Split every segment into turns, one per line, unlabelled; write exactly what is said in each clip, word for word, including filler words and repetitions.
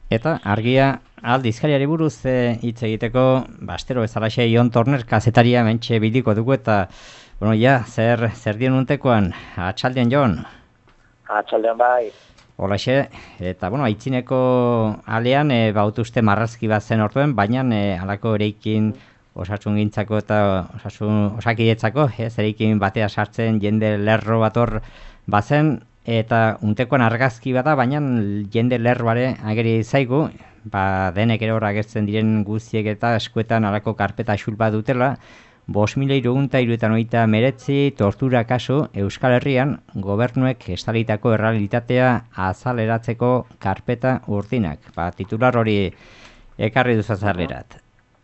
Eta argia aldizkariari buruz hitz e, egiteko, bastero bezalaxe Ion Torner kazetaria mentxe biliko dugu eta, bueno, ja, zer, zer dien untekoan, atxaldean Jon?
Atxaldean bai.
Holaxe, eta, bueno, aitzineko alean, e, bautuzte marrazki bat zen orduen, baina e, alako ereikin osasun gintzako eta osasun, osakidetzako, ez, ereikin batea sartzen jende lerro bat hor bazen, eta untekoan argazki bada, baina jende lerroare ageri zaigu, ba, denek ere hor agertzen diren guztiek eta eskuetan alako karpeta xul bat dutela, bost mila hirurogeita hiruetan hogeita hemeretzi tortura kasu Euskal Herrian gobernuek estalitako errealitatea azaleratzeko karpeta urdinak. Ba, titular hori ekarri duzu azalerat.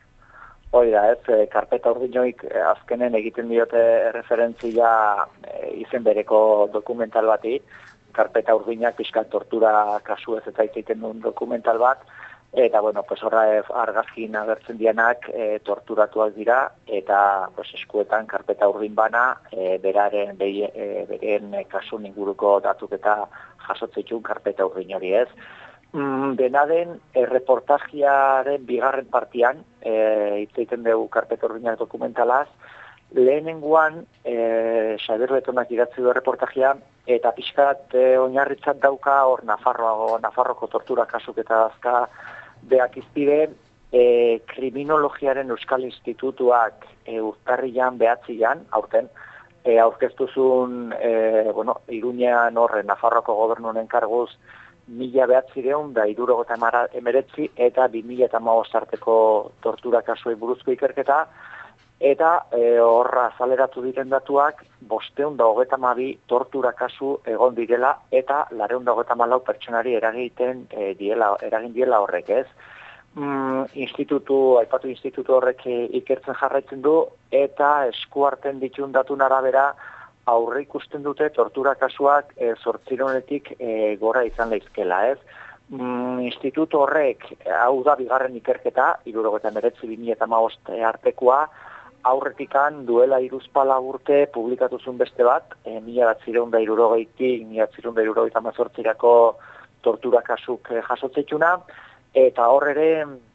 Hoi da, ez, karpeta urdinoik azkenen egiten diote referentzia izen bereko dokumental bati, karpeta urdinak pixkan tortura kasu ez eta egiten duen dokumental bat, eta, bueno, pues horra argazkin agertzen dianak e, torturatuak dira, eta pues, eskuetan karpeta urdin bana, e, beraren, be, e, beren kasun inguruko datuk eta jasotzeitun karpeta urdin hori ez. Mm, dena den, e, reportajiaren bigarren partian, hitz e, egiten dugu karpeta urdinak dokumentalaz, lehenengoan, e, Xabier Betonak idatzi du reportajia, eta pixkat e, oinarritzat dauka hor Nafarroago, Nafarroko tortura kasuk eta azka beak izpide, e, kriminologiaren Euskal Institutuak e, urtarrian behatzian, aurten, e, aurkeztuzun, e, bueno, Iruñean horre Nafarroko gobernuaren karguz, mila behatzireun da irurogota emeretzi eta bi mila eta hamabost arteko tortura kasuei buruzko ikerketa, eta e, horra azaleratu diren datuak bosteun da hogeta hamabi tortura kasu egon direla eta lareun da hogeta hamalau pertsonari eragiten e, diela, eragin diela horrek ez. Mm, institutu, aipatu institutu horrek ikertzen jarraitzen du eta eskuarten ditun datun arabera aurre ikusten dute tortura kasuak e, zortzironetik e, gora izan leizkela, ez? Mm, institutu horrek, hau da bigarren ikerketa, hirurogeta hemeretzi bi mila eta hamabost artekoa, aurretikan duela hiruzpala urte publikatuzun beste bat, e, mila batzireun da hirurogeitik, mila batzireun da hirurogeita hamazortzirako tortura kasuk e, jasotzeituna, eta hor ere,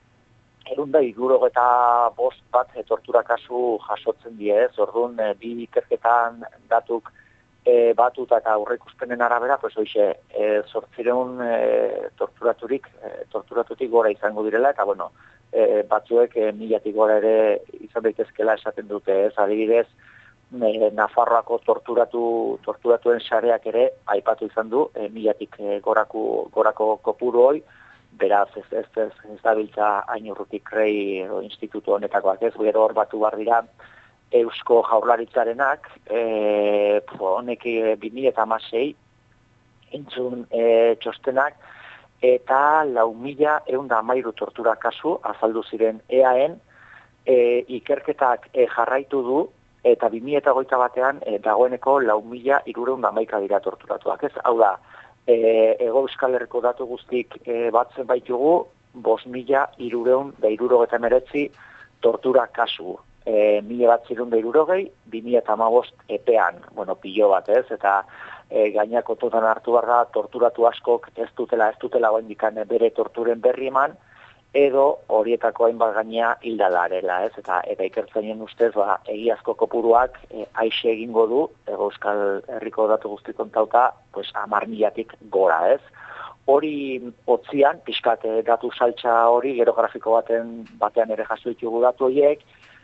erun da hirurogeta bost bat e, tortura kasu jasotzen die, ez? Orduan, e, bi ikerketan datuk e, batuta eta aurreikuspenen arabera, pues hoxe, e, zortzireun e, torturaturik, e, torturatutik gora izango direla, eta bueno, e, batzuek e, milatik gora ere izan daitezkela esaten dute, ez? Adibidez, e, Nafarroako torturatu, torturatuen sareak ere aipatu izan du, e, milatik e, gorako, gorako kopuru hoi, beraz ez ez ez, ez dabiltza hain urrutik rei edo institutu honetakoak ez, gero hor batu behar dira Eusko Jaurlaritzarenak, e, honek bi mila eta hamasei entzun e, txostenak, eta lau mila ehun da hamairu tortura kasu azaldu ziren E A N, e, ikerketak e, jarraitu du, eta bi mila eta hogeita batean e, dagoeneko lau mila hirurehun da hamaika dira torturatuak ez, hau da, E, Ego Euskal Herriko datu guztik e, batzen baitugu, bost mila hirurehun da hirurogeta emeretzi tortura kasu. E, mila batzirun da hirurogei, bi mila eta hamabost epean, bueno, pilo bat ez, eta e, gainako totan hartu behar da torturatu askok ez dutela, ez dutela goendikan bere torturen berri eman, edo horietako hainbat gainea hildalarela, ez? Eta eta ikertzainen ustez, ba, egiazko kopuruak e, aixe egingo du, Ego Euskal Herriko datu guzti kontauta, pues hamar milatik gora, ez? Hori otzian, pixkat e, datu saltza hori, gero grafiko baten batean ere jaso ditugu datu horiek,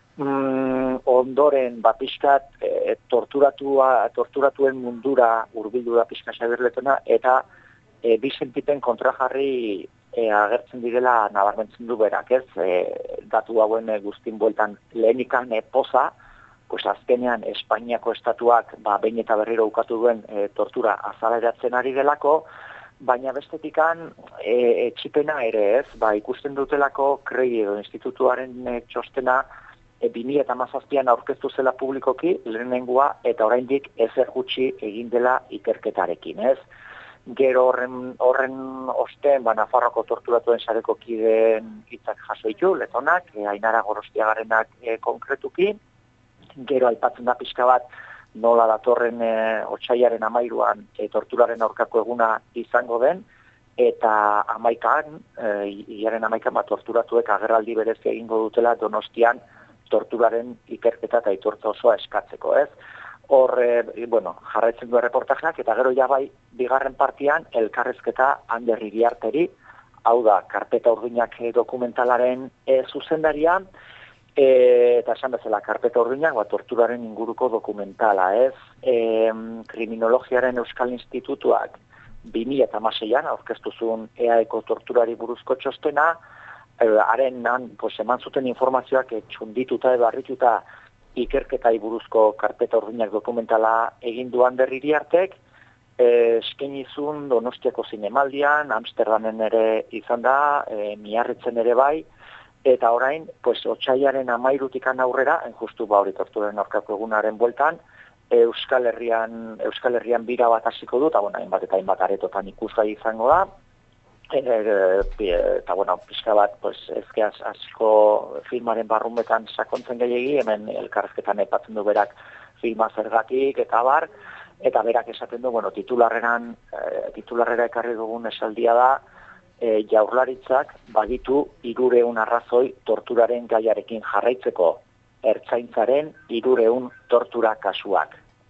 mm, ondoren, ba, pixkat e, torturatua, torturatuen mundura hurbildu da pixkat Xabier eta e, bi sentipen kontrajarri E, agertzen direla nabarmentzen du berak, ez? E, datu hauen e, guztin bueltan lehenikan e, poza, pues azkenean Espainiako estatuak ba, behin eta berriro ukatu duen e, tortura azaleratzen ari delako, baina bestetikan e, etxipena ere ez, ba, ikusten dutelako Krei edo institutuaren e, txostena e, bi mila eta hamazazpian aurkeztu zela publikoki lehenengoa eta oraindik ezer gutxi egin dela ikerketarekin, ez? Gero horren, horren osten, ba, Nafarroko torturatuen sareko kideen hitzak jaso ditu, Letonak, e, Ainara Gorostiagarenak e, konkretuki, gero aipatzen da pixka bat nola datorren e, otsailaren hamairuan e, torturaren aurkako eguna izango den, eta amaikan, hilaren amaikan bat torturatuek agerraldi berezia egingo dutela Donostian torturaren ikerketa eta aitortza osoa eskatzeko, ez? Hor, e, bueno, jarraitzen du reportajeak, eta gero ja bai, bigarren partian, elkarrezketa Ander Iriarteri, hau da, Karpeta Urdinak dokumentalaren e, zuzendaria, e, eta esan bezala, Karpeta Urdinak, ba, torturaren inguruko dokumentala, ez? E, Kriminologiaren Euskal Institutuak bi mila hamaseian aurkeztu zuen E A Eko torturari buruzko txostena, e, haren nan, pues, eman zuten informazioak e, txundituta edo harrituta ikerketai buruzko Karpeta Urdinak dokumentala egin du Ander Iriartek, e, eskenizun Donostiako zinemaldian, Amsterdamen ere izan da, e, Miarritzen ere bai, eta orain, pues, otsailaren amairutikan aurrera, justu ba hori torturaren aurkako egunaren bueltan, Euskal Herrian, Euskal Herrian bira bat hasiko du, eta bueno, hainbat eta hainbat aretotan ikusgai izango da, e, e, eta bueno, pixka bat, pues, ezke asko filmaren barrunbetan sakontzen gehiagi, hemen elkarrezketan aipatzen du berak filma zergatik, eta bar, eta berak esaten du, bueno, titularreran, e, titularrera ekarri dugun esaldia da, e, jaurlaritzak baditu hirureun arrazoi torturaren gaiarekin jarraitzeko, ertzaintzaren hirureun tortura kasuak.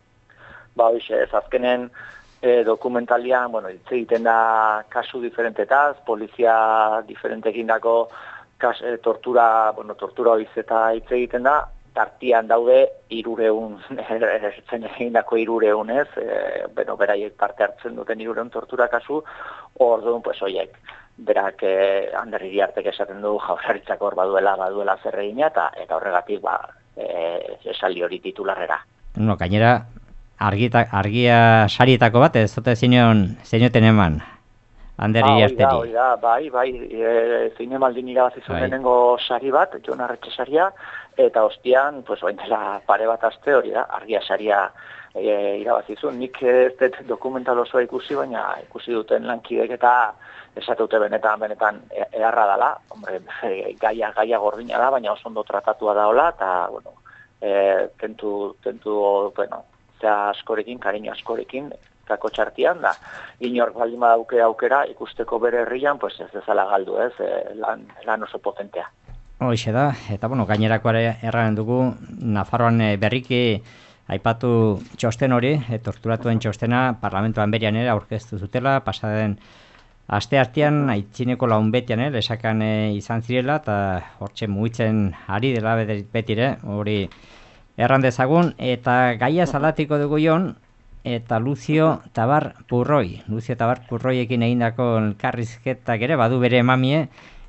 Ba, hoxe, ez azkenen e, dokumentalian, bueno, hitz egiten da kasu diferentetaz, polizia diferentekin dako kas, e, tortura, bueno, tortura hoiz eta hitz egiten da, tartian daude hirureun, ertzen egin dako hirureun, ez, e, bueno, beraiek parte hartzen duten hirureun tortura kasu, orduan, pues, hoiek, berak eh, Ander Iriartek esaten du jaurlaritzak hor baduela, baduela zer egina, eta, eta horregatik, ba, e, esaldi hori titularrera.
No, gainera, argita, argia sarietako bat, ez zote zinoen, zinoten eman, Ander Iriarteri.
Ah, oida, oida, bai, bai, e, zinemaldin irabazizun bai. Denengo sari bat, Jon Arretxe saria, eta ostian, pues, oin dela pare bat aste hori da, argia saria e, irabazizun. Nik ez dut dokumental osoa ikusi, baina ikusi duten lankidek eta esatute benetan, benetan eharra dela, hombre, gaia, gaia gordina da, baina oso ondo tratatua da hola, eta, bueno, e, tentu, tentu, bueno, zea askorekin, kariño askorekin, kako txartian da, inork baldin badauke aukera, ikusteko bere herrian, pues ez dezala galdu, ez, e, lan, lan oso potentea.
Hoxe da, eta, bueno, gainerakoare erraren dugu, Nafarroan berriki aipatu txosten hori, e, torturatuen txostena, parlamentuan berian ere aurkeztu zutela, pasaden aste artean, aitzineko launbetian, eh, lesakan eh, izan zirela, eta hortxe mugitzen ari dela betire, hori erran dezagun, eta gaia salatiko dugu jon, eta Lucio Tabar Purroi. Lucio Tabar Purroiekin egindako elkarrizketak ere, badu bere emamie,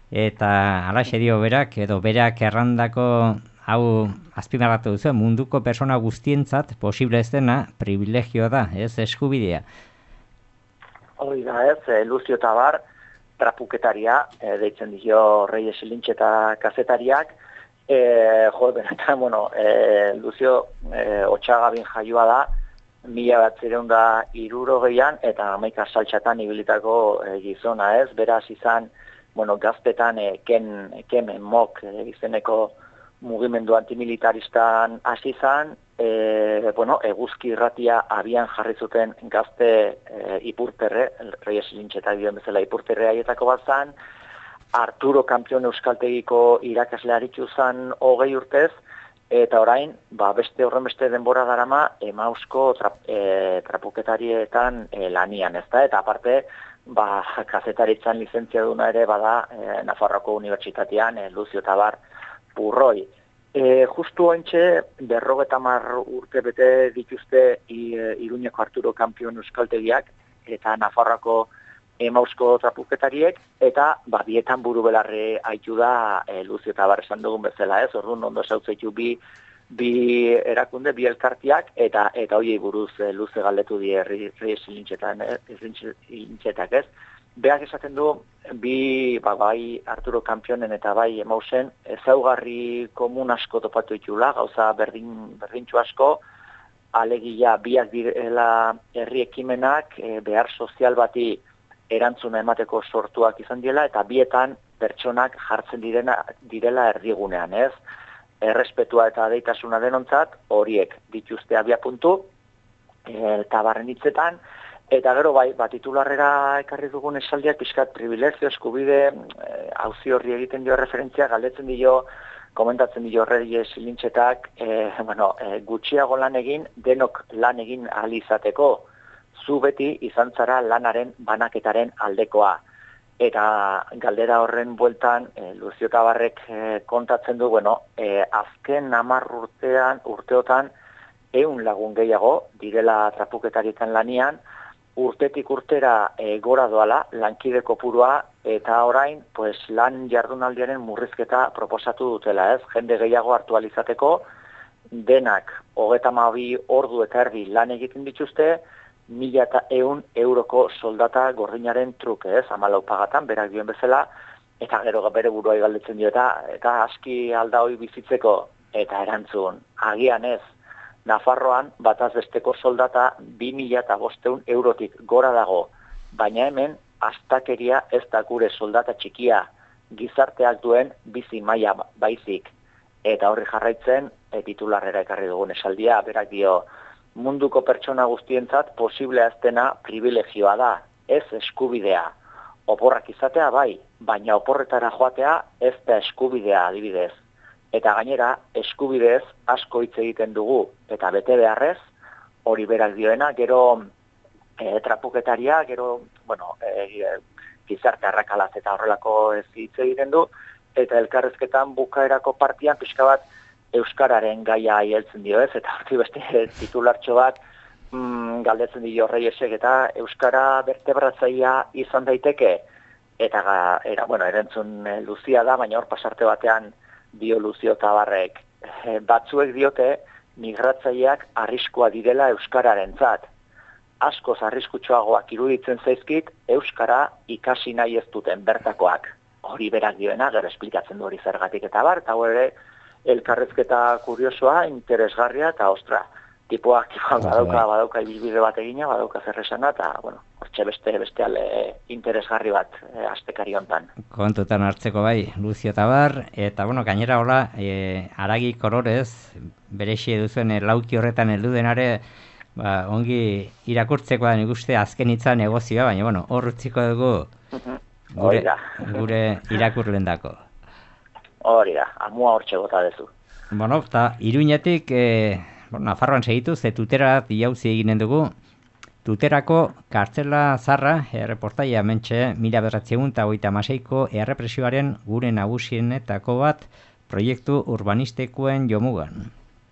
eta alaxe dio berak, edo berak errandako hau azpimarratu duzu, munduko persona guztientzat posible ez dena privilegio da, ez eskubidea.
Hori da ez, e, Lucio Tabar, trapuketaria, e, deitzen dio Reyes Lintxe eta kazetariak, e, jo, benetan, bueno, e, Lucio e, Otxagabin jaioa da, mila bat zireun da hirurogeian, eta hamaika saltxatan ibilitako e, gizona ez, beraz izan, bueno, gaztetan e, ken, ken mok e, izeneko mugimendu antimilitaristan hasi izan, e, bueno, eguzki irratia abian jarri zuten gazte e, ipurterre, Reyes Lintxe eta dioen bezala ipurterre haietako bat zan, Arturo Kampion Euskaltegiko irakasle aritu zan hogei urtez, eta orain, ba, beste horren beste denbora darama, Emausko trap, e, trapuketarietan e, lanian, ez da, eta aparte, ba, kazetaritzan lizentzia duna ere, bada, e, Nafarroko Unibertsitatean, e, Lucio Tabar Purroi. E, justu ointxe, berrogeta mar urte bete dituzte i, e, Iruñeko Arturo Kampion Euskaltegiak, eta Nafarroko Emausko trapuketariek, eta ba, bietan buru belarre haitu da e, Lucio Tabar esan dugun bezala ez, orduan ondo sautzeitu bi, bi erakunde, bi elkartiak, eta eta hoiei buruz e, luze galdetu die Reyes Lintxetak ez. Beak esaten du, bi, ba, bai Arturo Kampionen eta bai Emausen, ezaugarri komun asko topatu ditula, gauza berdin, berdintxu asko, alegia biak direla herri ekimenak, e, behar sozial bati erantzuna emateko sortuak izan direla, eta bietan pertsonak jartzen direna, direla erdigunean, ez? Errespetua eta deitasuna denontzat, horiek dituzte abia puntu, e, Tabarren hitzetan, Eta gero bai, bat titularrera ekarri dugun esaldiak pixkat privilegio, eskubide, auzi horri egiten dio referentzia, galdetzen dio, komentatzen dio horrei silintxetak, e, bueno, e, gutxiago lan egin, denok lan egin ahal izateko, zu beti izan zara lanaren banaketaren aldekoa. Eta galdera horren bueltan, e, Luzio Tabarrek e, kontatzen du, bueno, e, azken hamar urtean, urteotan, ehun lagun gehiago, direla trapuketarietan lanian, urtetik urtera e, gora doala, lankide kopurua, eta orain, pues, lan jardunaldiaren murrizketa proposatu dutela, ez? Jende gehiago hartu alizateko, denak, hogeta hamabi ordu eta erdi lan egiten dituzte, mila eta ehun euroko soldata gordinaren truke, ez? Hamalau pagatan, berak dioen bezala, eta gero bere buruai galdetzen dio, eta, eta aski alda hoi bizitzeko, eta erantzun, agian ez, Nafarroan bataz besteko soldata bi mila eta bostehun eurotik gora dago, baina hemen astakeria ez da gure soldata txikia, gizarteak duen bizi maila baizik. Eta horri jarraitzen, e, titularrera ekarri dugun esaldia, berak dio, munduko pertsona guztientzat posiblea ez dena privilegioa da, ez eskubidea. Oporrak izatea bai, baina oporretara joatea ez da eskubidea adibidez. Eta gainera, eskubidez asko hitz egiten dugu, eta bete beharrez, hori berak dioena, gero e, trapuketaria, gero, bueno, e, gizarte arrakalaz eta horrelako ez hitz egiten du, eta elkarrezketan bukaerako partian pixka bat euskararen gaia heltzen dio ez, eta horti beste titulartxo bat mm, galdetzen dio Reyesek, eta euskara vertebratzaia izan daiteke, eta era, bueno, erantzun e, luzia da, baina hor pasarte batean dio Luzio Tabarrek. E, batzuek diote migratzaileak arriskua direla euskararentzat. Askoz arriskutsuagoak iruditzen zaizkit euskara ikasi nahi ez duten bertakoak. Hori berak dioena, gero esplikatzen du hori zergatik eta bar, eta ere elkarrezketa kuriosoa, interesgarria, eta ostra, tipoak badauka, badauka ibilbide bat egina, badauka zerresana, eta, bueno, hortxe beste, beste ale interesgarri bat e, astekari hontan.
Kontutan hartzeko bai, Luzio Tabar, eta, bueno, gainera hola, e, Aragi Kolorez, berexi duzuen e, lauki horretan heldu denare, ba, ongi irakurtzeko da nik uste azken hitza negozioa, baina, bueno, hor utziko dugu gure, gure irakurlendako.
Hori da, amua hortxe gota dezu.
Bueno, eta Iruñetik, e, bueno, Nafarroan segitu, ze tutera jauzi eginen dugu, Tuterako kartzela zarra, erreportaia mentxe, mila bederatziehun eta hogeita hamaseiko errepresioaren gure nagusienetako bat proiektu urbanistikoen jomugan.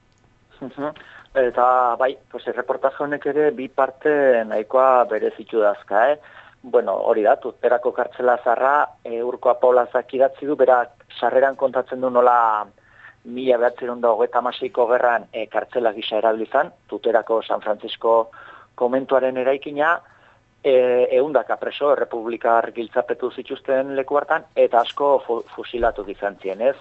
Eta bai, pues erreportaje honek ere bi parte nahikoa berezitu dazka, eh? Bueno, hori da, Tuterako kartzela zarra, e, Urko Apaolazak idatzi du, berak sarreran kontatzen du nola mila bederatziehun eta hogeita hamaseiko gerran e, kartzela gisa erabilizan, Tuterako San Francisco komentuaren eraikina, e, eundaka preso errepublikar giltzapetu zituzten leku hartan, eta asko fu, fusilatu izan zien, ez?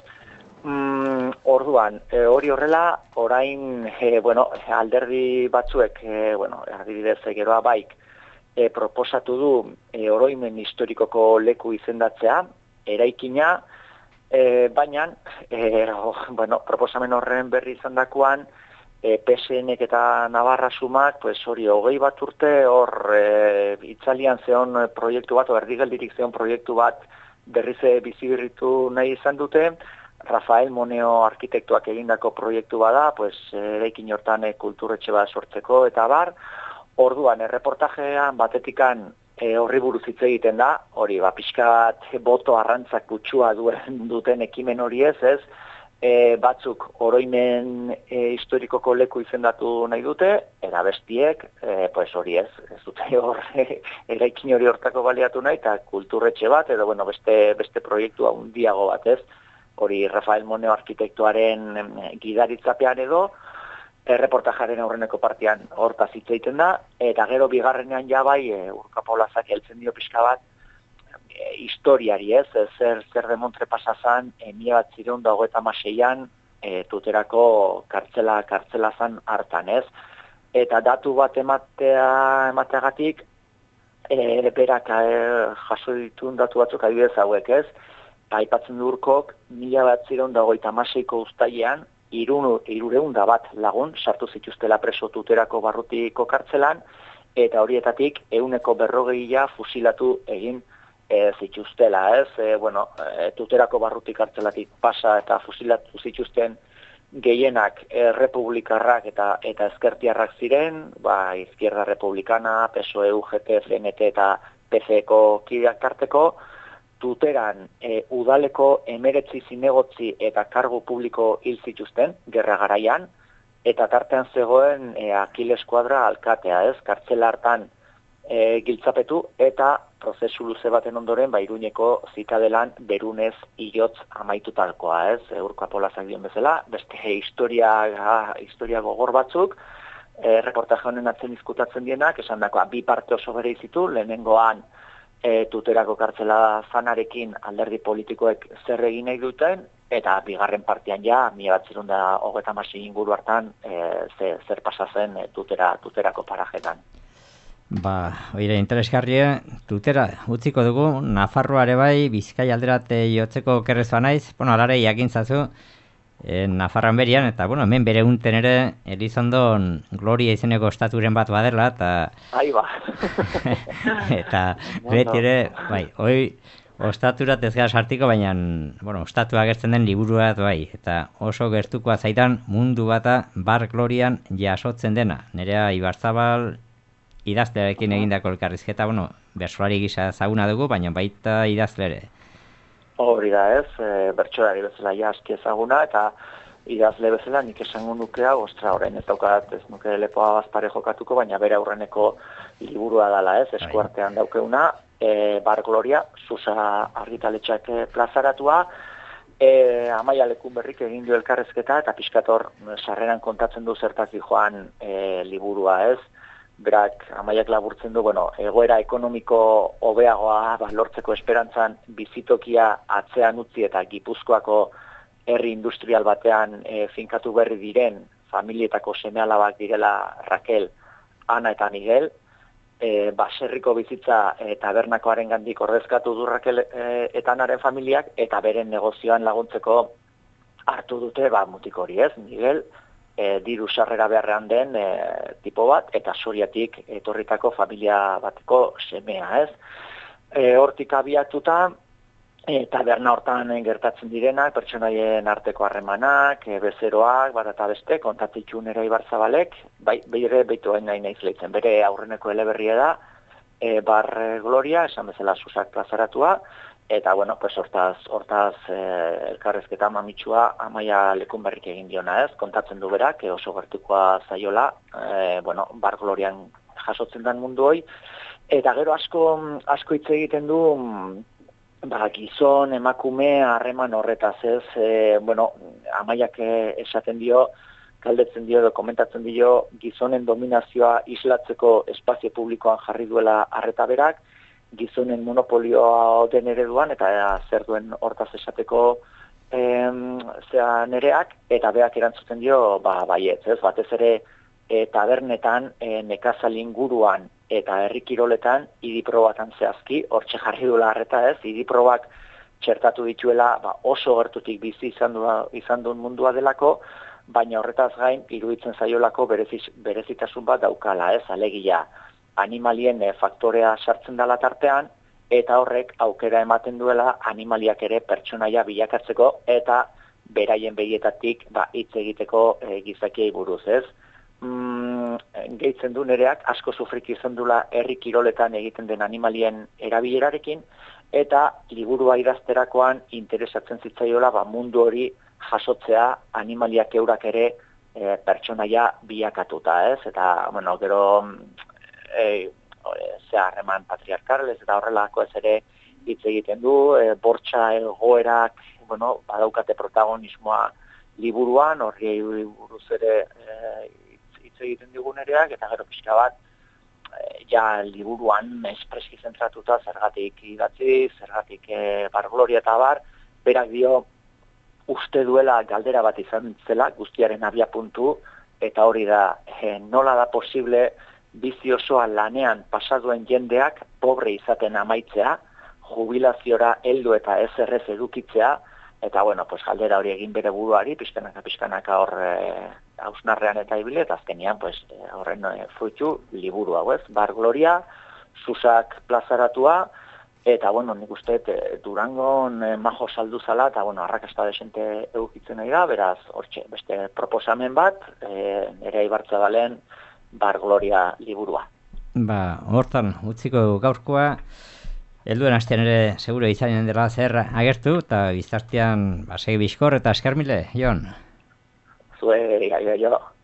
Mm, orduan, e, hori horrela, orain, e, bueno, alderdi batzuek, e, bueno, adibidez geroa baik, e, proposatu du e, oroimen historikoko leku izendatzea, eraikina, e, baina, e, oh, bueno, proposamen horren berri izan dakuan, E, P S N-ek eta Navarra sumak, pues hori hogei bat urte hor e, itzalian zeon proiektu bat, o erdigeldirik zeon proiektu bat berriz bizibirritu nahi izan dute, Rafael Moneo arkitektuak egindako proiektu bada, pues eraikin hortan e, kulturetxe bat sortzeko eta bar, orduan erreportajean batetikan e, horri buruz hitz egiten da, hori ba pixka bat boto arrantzak kutsua duen duten ekimen hori ez, ez, E, batzuk oroimen e, historikoko leku izendatu nahi dute, eta bestiek, e, pues hori ez, ez dute hor, e, eraikin hori hortako baliatu nahi, eta kulturretxe bat, edo bueno, beste, beste proiektu handiago bat ez, hori Rafael Moneo arkitektuaren e, gidaritzapean edo, erreportajaren aurreneko partian hortaz hitz egiten da, eta gero bigarrenean ja bai, e, Urko Apaolazak heltzen dio pixka bat, historiari ez, zer, zer demontre pasazan, e, mila bat zireun da hogeita hamaseian e, Tuterako kartzela, kartzela zan hartan ez. Eta datu bat ematea, emateagatik, e, berak e, jaso ditun datu batzuk adibidez hauek ez, aipatzen du Urkok, mila bat zireun da hogeita hamaseiko uztailean, irureun da bat lagun, sartu zituztela preso Tuterako barrutiko kartzelan, eta horietatik ehuneko berrogeia fusilatu egin e, zituztela, ez? E, bueno, e, Tuterako barrutik kartzelatik pasa eta fusilatu zituzten gehienak e, republikarrak eta eta ezkertiarrak ziren, ba, Izquierda Republicana, P S O E, U G T, C N T eta P C Eko kideak tarteko, Tuteran e, udaleko emeretzi zinegotzi eta kargu publiko hil zituzten, gerra garaian, eta tartean zegoen e, Akiles Kuadra alkatea, ez, kartzela hartan e, giltzapetu, eta prozesu luze baten ondoren, ba, Iruñeko zitadelan berunez hilotz amaitutalkoa, ez, Urko Apolazak dion bezala, beste historia, historia gogor batzuk, e, reportaje honen atzen izkutatzen dienak, esan dakoa, bi parte oso bere izitu, lehenengoan, E, Tuterako kartzela zanarekin alderdi politikoek zer egin nahi duten, eta bigarren partian ja, mila batzirun da hogeta masi inguru hartan, e, ze, zer pasazen e, tutera, Tuterako parajetan.
Ba, oire, interesgarria, Tutera utziko dugu, Nafarroare bai, Bizkai alderate jotzeko kerrezoa naiz, bueno, alare jakintzazu, e, Nafarran berian, eta, bueno, hemen bere unten ere, Elizondon Gloria izeneko estaturen bat badela, eta...
Ai, ba.
eta, beti ere, bai, hoi, ostaturat ez gara sartiko, baina, bueno, ostatua gertzen den liburu bat, bai, eta oso gertukoa zaitan mundu bata bar Glorian jasotzen dena. Nerea Ibarzabal idazlearekin egindako elkarrizketa, bueno, bersolari gisa ezaguna dugu, baina baita idazlere.
Hori da ez, e, bertsolari bezala ja aski ezaguna, eta idazle bezala nik esango nukea, ostra, orain ez daukat, ez nuke lepoa bazpare jokatuko, baina bere aurreneko liburua dala ez, eskuartean daukeuna, e, Bar Gloria, Susa argitaletxak plazaratua, e, Amaia Lekunberrik egin dio elkarrezketa, eta pixkator sarreran kontatzen du zertaz joan e, liburua ez, berak Amaiak laburtzen du, bueno, egoera ekonomiko hobeagoa ba, lortzeko esperantzan bizitokia atzean utzi eta Gipuzkoako herri industrial batean e, finkatu berri diren familietako seme-alabak direla Raquel, Ana eta Miguel, e, baserriko bizitza e, tabernakoaren gandik ordezkatu du Raquel e, eta Anaren familiak, eta beren negozioan laguntzeko hartu dute ba, mutik hori ez, Miguel, E, diru sarrera beharrean den e, tipo bat, eta Soriatik etorritako familia bateko semea, ez? E, hortik abiatuta, e, taberna hortan gertatzen direnak, pertsonaien arteko harremanak, e, bezeroak, bat eta beste, kontatitxu Nerea Ibarzabalek, bai, bere, beitu hain nahi naiz lehitzen, bere aurreneko eleberria da, e, Bar Gloria, esan bezala Susak plazaratua, eta, bueno, pues hortaz, hortaz eh, elkarrezketa mamitsua Amaia Lekunberrik egin diona ez, kontatzen du berak, oso gertukoa zaiola, eh, bueno, Bar Glorian jasotzen den mundu hoi, eta gero asko, asko hitz egiten du, ba, gizon, emakume, harreman horretaz ez, e, bueno, Amaiak esaten dio, galdetzen dio, komentatzen dio, gizonen dominazioa islatzeko espazio publikoan jarri duela arreta berak, gizonen monopolioa den ereduan, eta ea, zer duen hortaz esateko em, zea Nereak, eta beak erantzuten dio, ba, baietz, ez, batez ere e, tabernetan, e, nekazal inguruan eta herri kiroletan, idiprobatan zehazki, hortxe jarri duela harreta ez, idiprobak txertatu dituela, ba, oso gertutik bizi izan, du, izan duen mundua delako, baina horretaz gain, iruditzen zaiolako bereziz, berezitasun bat daukala ez, alegia, animalien e, faktorea sartzen dela tartean, eta horrek aukera ematen duela animaliak ere pertsonaia bilakatzeko, eta beraien begietatik ba, hitz egiteko e, gizakiei buruz, ez? Mm, gehitzen du Nereak asko sufrik izan dula herri kiroletan egiten den animalien erabilerarekin, eta liburua idazterakoan interesatzen zitzaiola ba, mundu hori jasotzea animaliak eurak ere e, pertsonaia bilakatuta, ez? Eta, bueno, gero E, ze harreman patriarkalez eta horrelako ez ere hitz egiten du, e, bortxa egoerak, bueno, badaukate protagonismoa liburuan, horri buruz ere e, hitz egiten digu Nereak, eta gero pixka bat, e, ja liburuan espreski zentratuta zergatik idatzi, zergatik e, Bar Gloria eta bar, berak dio uste duela galdera bat izan zela, guztiaren abia puntu, eta hori da, e, nola da posible bizi osoa lanean pasaduen jendeak pobre izaten amaitzea, jubilaziora heldu eta ez errez edukitzea, eta bueno, pues galdera hori egin bere buruari, pixkanaka pixkanaka hor e, hausnarrean eta ibili, eta azkenian, pues, horren e, fruitu liburu hau, ez? Bar Gloria, Susak plazaratua, eta, bueno, nik uste e, Durangon e, majo saldu zala, eta, bueno, arrakasta desente eukitzen nahi da, beraz, hortxe, beste proposamen bat, e, nire Ibarzabalen Bar Gloria liburua.
Ba, hortan, utziko gaurkoa, helduen astean ere seguro izanen dela zer agertu, eta biztartean, ba, segi bizkor eta eskermile, Jon.
Zue, gai, jo.